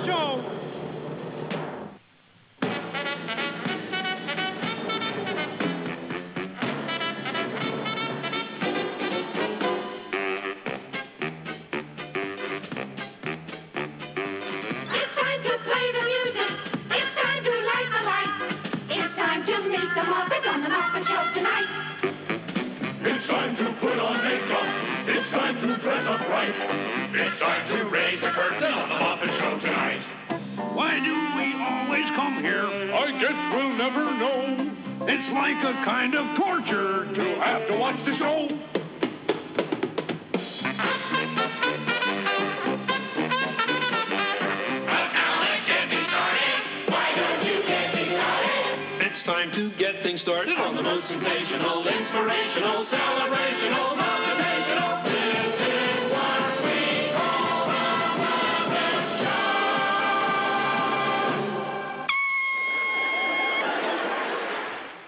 Show. It's time to play the music. It's time to light the lights. It's time to meet the Muppets on the Muppet Show tonight. It's time to put on makeup. It's time to dress up right. It's time to raise the curtain on the Muppet Show tonight. Why do we always come here? I guess we'll never know. It's like a kind of torture To have to watch the show. But now let's get me started. Why don't you get me started? It's time to get things started On the most sensational, inspirational sound.